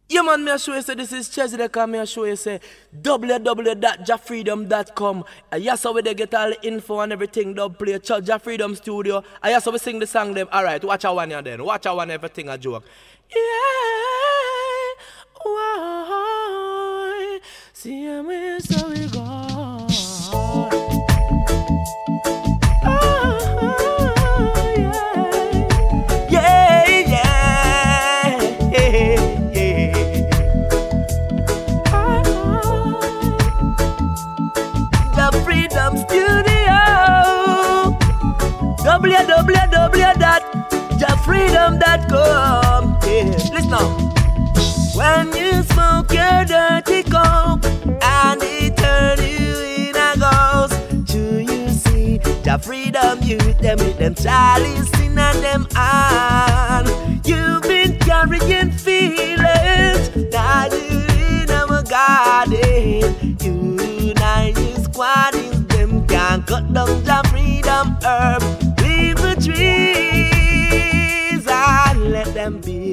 Yeah, man, me a show you say this is Chezzy the Car. Me a show you say www.jafreedom.com. Yes, how we they get all the info and everything. Dub play Jah Freedom Studio. Yes, how we sing the song them. Alright, watch our one here then. Watch our one, everything a joke. Yeah, why? See me so we go. www.jafreedom.com. Yeah. Listen now. When you smoke your dirty coke and it turn you in a ghost, do you see Jah Freedom youth them with them chalice in and them hand? You've been carrying feelings, now you in our garden. You nine you squatting them can't cut down Jah Freedom herb. Leave the trees and let them be.